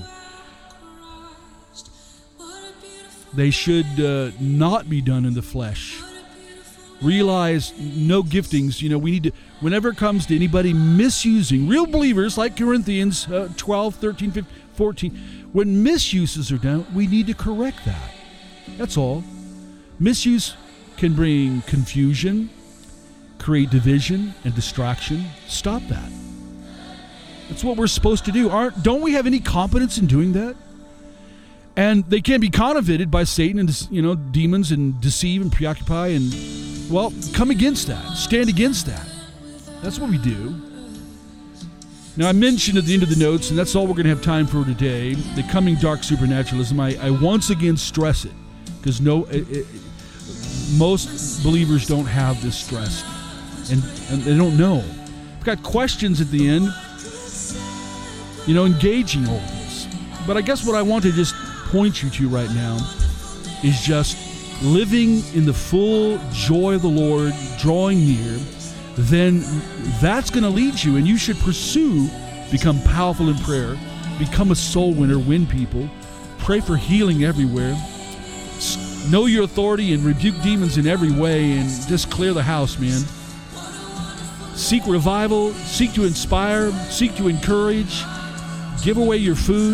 they should uh, not be done in the flesh. Realize no giftings. You know, we need to, whenever it comes to anybody misusing, real believers like Corinthians uh, twelve, thirteen, fifteen, fourteen, when misuses are done, we need to correct that. That's all. Misuse can bring confusion, create division and distraction. Stop that. That's what we're supposed to do. Aren't, don't we have any competence in doing that? And they can be counterfeited by Satan and, you know, demons, and deceive and preoccupy, and, well, come against that. Stand against that. That's what we do. Now, I mentioned at the end of the notes, and that's all we're going to have time for today, the coming dark supernaturalism. I, I once again stress it, because no, it, it, most believers don't have this stressed, and, and they don't know. I've got questions at the end, you know, engaging all this. But I guess what I want to just point you to right now is just living in the full joy of the Lord, drawing near. Then that's going to lead you, and you should pursue, become powerful in prayer, become a soul winner, win people, pray for healing everywhere, know your authority and rebuke demons in every way, and just clear the house, man. Seek revival, seek to inspire, seek to encourage, give away your food.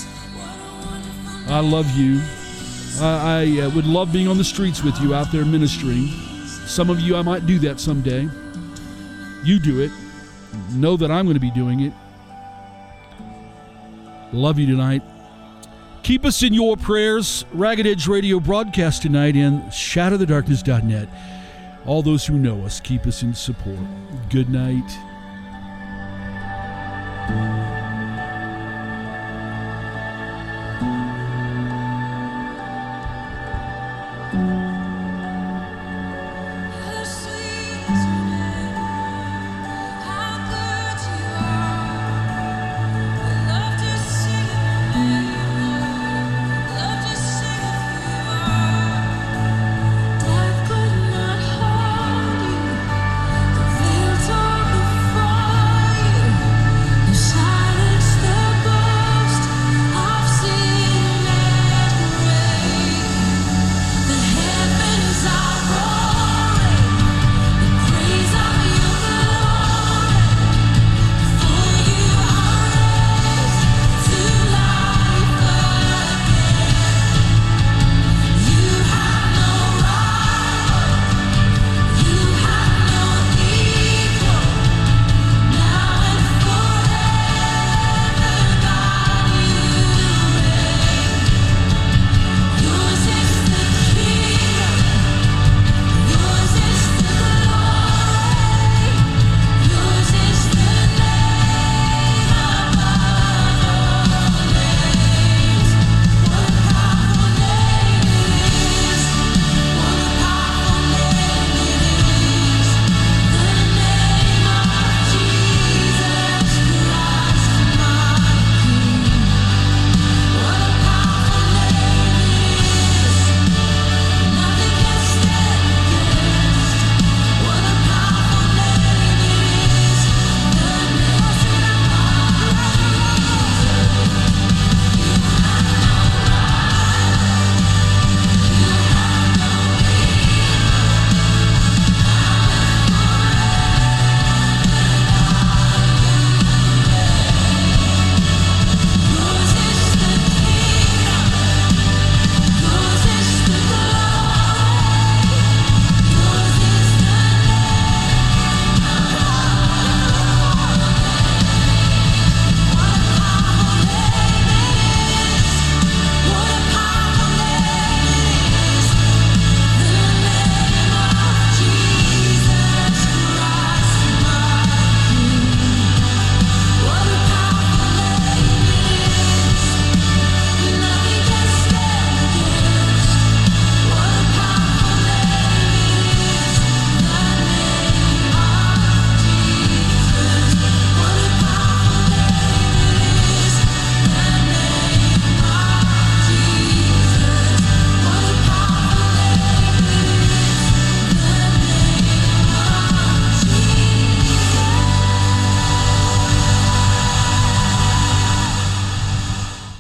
I love you. Uh, I uh, would love being on the streets with you out there ministering. Some of you, I might do that someday. You do it. Know that I'm going to be doing it. Love you tonight. Keep us in your prayers. Ragged Edge Radio broadcast tonight and shatter the darkness dot net. All those who know us, keep us in support. Good night.